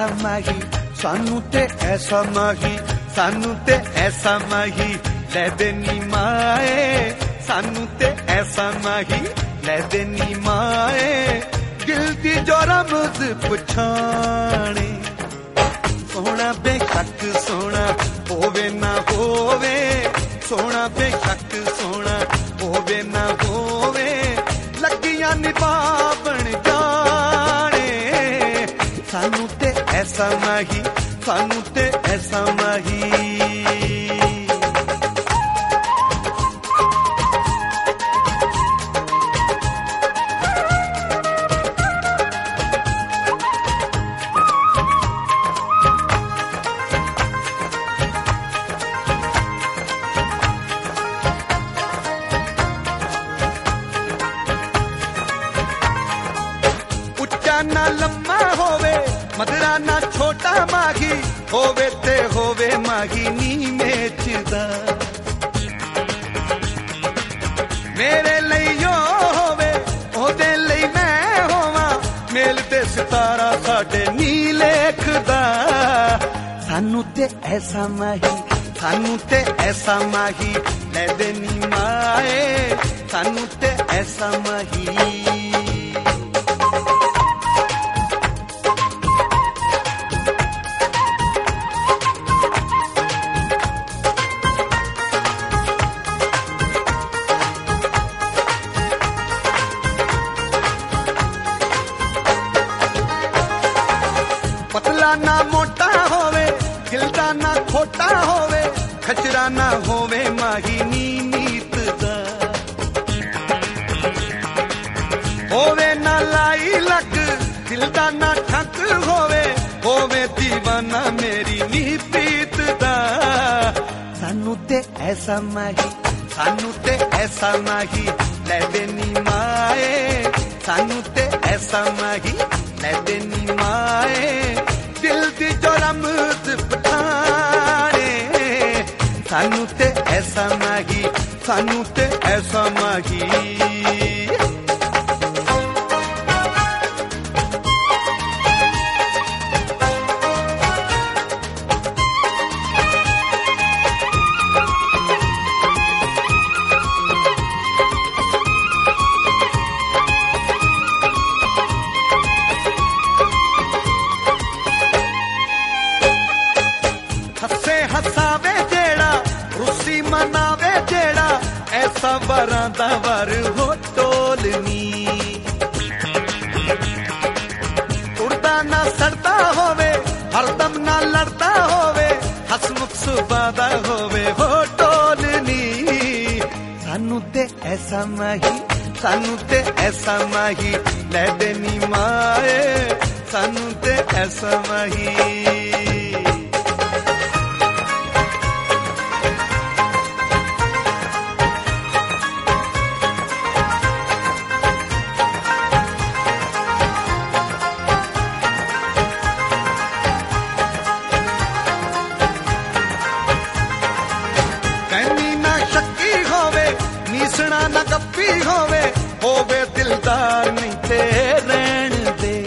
ऐसा माही सानू ते ऐसा माही सानू ते ऐसा माही ले देनी माए सानू ते ऐसा माही ले देनी माए दिल दी जो रमज पछाणे सोना बेशक सोना होवे ना होवे सोना बेशक सोना होवे ना होवे लगियां निभावण जाने सानू ते ऐसा माही सानू ते ऐसा माही ना लम्मा होवे मदरा ना छोटा माही होवे ते होवे माही नी मेचदा मेरे लइयो होवे ओदे लई मैं होवां मेल ते सितारा साडे नी लेखदा सानू ते ऐसा माही ले देनी माए सानू ते ऐसा माही पतला ना मोटा होवे दिलदा ना खोटा होवे खचरा ना होवे माही नी नीत दा होवे ना लाई लग दिलदा ना ठक होवे दीवाना मेरी नी प्रीत दा सानू ते ऐसा माही ले देनी माए सानू ते ऐसा माही ले देनी माए दिल दी जो रमज पठाने सानू ते ऐसा माही सानू ते ऐसा माही हसावे जेड़ा रुसी मनावे जेड़ा ऐसा वरां दा वर हो टोलनी उड़दा ना सड़दा होवे हरदम ना लड़दा होवे हसमुख सुबादा होवे हो टोलनी सानू ते ऐसा माही ले देनी माए सानू ते ऐसा माही नीसना ना गप्पी होवे दिलदार नहीं ते रहन दे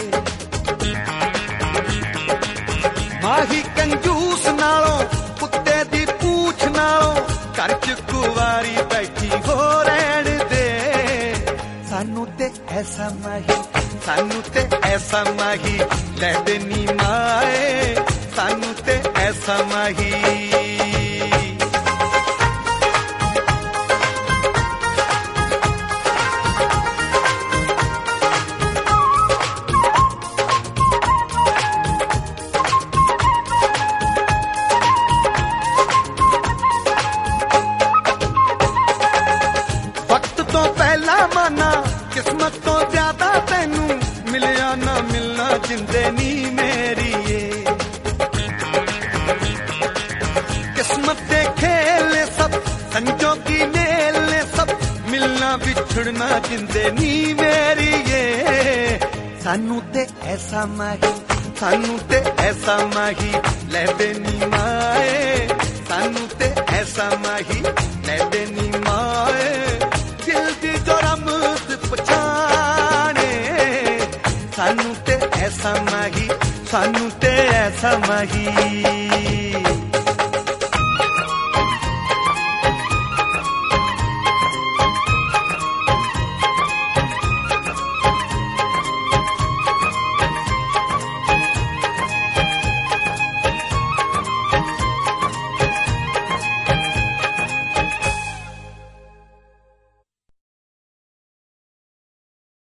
माही कंजूस नालों कुत्ते दी पूछ नालों घर च कुवारी बैठी हो रहन दे सानू ते ऐसा माही ले देनी माए सानू ते ऐसा माही किस्मत तो ज्यादा तेनू मिलया ना मिलना जिंदे नी मेरी ये किस्मत दे खेल सब संजोगी मेल सब मिलना बिछड़ना जिंदे नी मेरी ये सानू ते ऐसा माही ले देनी माए सानू ते ऐसा माही ले देनी माए दिल दी जो रमज पछाणे सानू ते ऐसा माही सानू ते ऐसा मही